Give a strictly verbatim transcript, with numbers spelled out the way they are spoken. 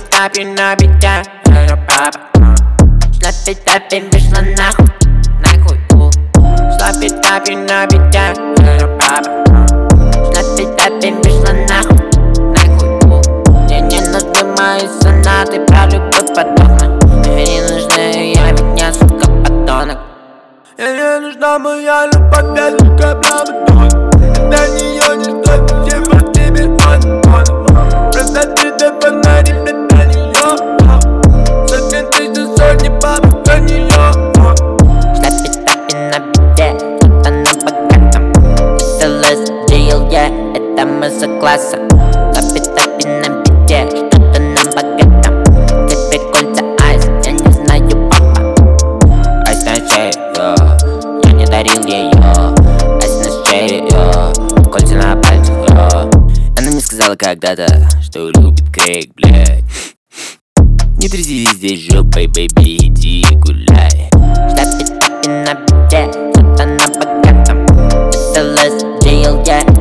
Слапи-тапи на бите, папа. Слапи-тапи вышла нахуй, нахуй. Слапи-тапи на бите, папа. Слапи-тапи вышла нахуй, нахуй. Мне не нужны мои сонаты про любовь подобных. Мне не нужны, я ведь не сука подонок. Мне не нужна моя любовь, я сука правда. Для нее не стоит ничего тебе он, он. Просто ты да фонари, блядь, для нее. Сотни тысяч, сотни бабок для нее. Слапи-тапи на бите, кто-то на богатом. эс эл эс, джей эл, я, это мы за классом. Слапи-тапи на бите, что-то на богатом. Тебе кольца айс, я не знаю, папа. Айс на шее, я не дарил ее. Айс на шее, кольца на пальцах, она мне сказала когда-то, что любит крейг, блядь. Не тряси здесь жопой, бэйби, иди гуляй. Слапи-тапи на бите, кто-то на богатом. эс эл эс, джей эл, я.